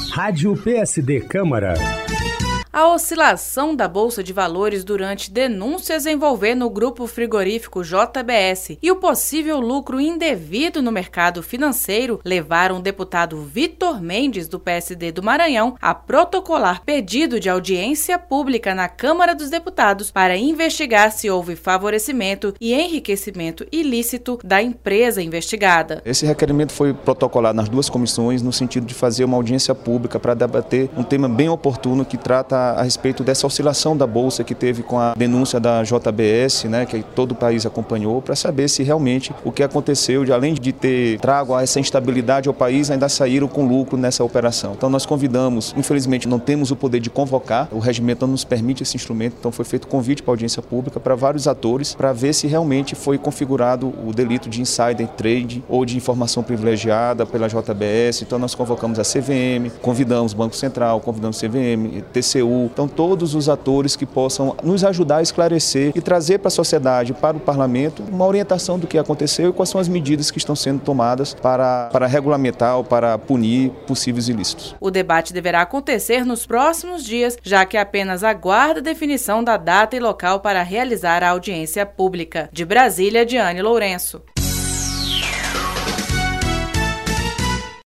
Rádio PSD Câmara. A oscilação da Bolsa de Valores durante denúncias envolvendo o grupo frigorífico JBS e o possível lucro indevido no mercado financeiro levaram o deputado Vitor Mendes, do PSD do Maranhão, a protocolar pedido de audiência pública na Câmara dos Deputados para investigar se houve favorecimento e enriquecimento ilícito da empresa investigada. Esse requerimento foi protocolado nas duas comissões no sentido de fazer uma audiência pública para debater um tema bem oportuno que trata a respeito dessa oscilação da Bolsa que teve com a denúncia da JBS, que todo o país acompanhou, para saber se realmente o que aconteceu, além de ter trago essa instabilidade ao país, ainda saíram com lucro nessa operação. Então nós convidamos, infelizmente não temos o poder de convocar, o regimento não nos permite esse instrumento, então foi feito convite para audiência pública para vários atores, para ver se realmente foi configurado o delito de insider trade ou de informação privilegiada pela JBS. Então nós convocamos a CVM, convidamos o Banco Central, convidamos a CVM, TCU. Então todos os atores que possam nos ajudar a esclarecer e trazer para a sociedade, para o parlamento, uma orientação do que aconteceu e quais são as medidas que estão sendo tomadas para regulamentar ou para punir possíveis ilícitos. O debate deverá acontecer nos próximos dias, já que apenas aguarda a definição da data e local para realizar a audiência pública. De Brasília, Diane Lourenço.